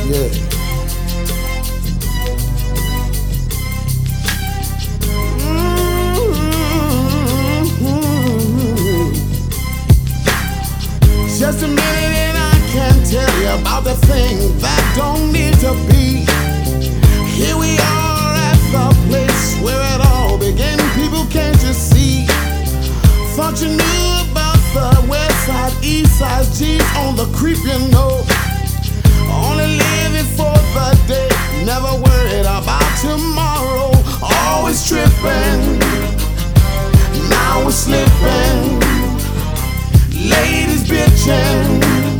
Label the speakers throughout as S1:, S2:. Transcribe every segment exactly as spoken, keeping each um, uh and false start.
S1: Yeah. Mm-hmm. Just a minute and I can tell you about the things that don't need to be. Here we are at the place where it all began. People can't just see. Thought you knew about the west side, east side, G's on the creep, you know. Only living for the day, never worried about tomorrow. Always tripping, now we're slipping. Ladies bitching,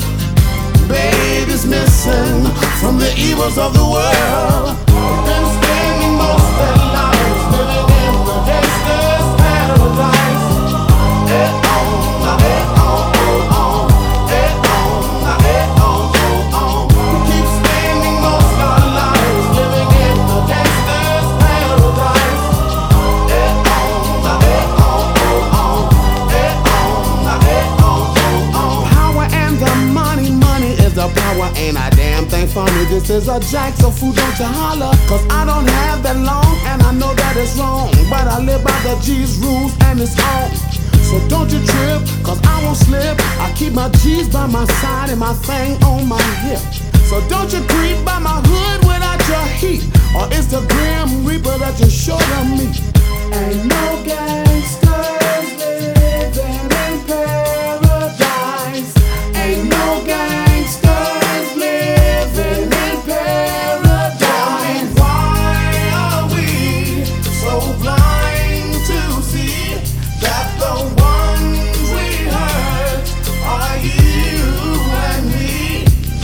S1: babies missing from the evils of the world. Been spending most their lives living in the gangster's paradise. Eh oh, eh oh, oh, oh. Eh oh, eh oh, oh, oh. We keep spending most our lives living in the gangster's paradise. Eh oh, eh oh, oh, oh. Eh oh, eh oh, oh, oh. Power and the money, money is the power. Ain't a damn thing funny. This is a jack, so fool, don't you holler. Cause I don't have that long, and I know that it's wrong. But I live by the G's rules, and it's on. So don't you trip, cause I won't slip. I keep my G's by my side and my thing on my hip. So don't you creep by my hood without your heat, or it's the Grim Reaper that you sure to meet. Ain't no gangsters living in paradise. Ain't no gangsters living in paradise. Why are we so blind to see that the ones we hurt are you and me?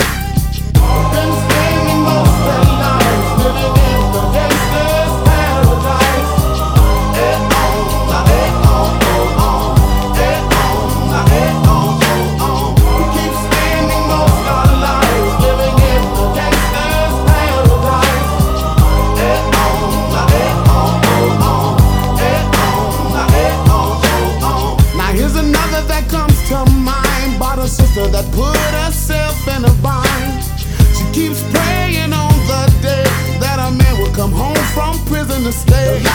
S1: Been spending most their lives living in the gangster's paradise. Eh oh, eh oh, oh, oh. Eh oh, eh oh, oh, oh. We keep spending most our lives living in the gangster's paradise. Eh oh, eh oh, oh, oh. Eh oh, eh oh, oh, oh. Now here's another that comes to mind, about a sister that put herself in a bind. She keeps praying on the day that a man will come home from prison to stay.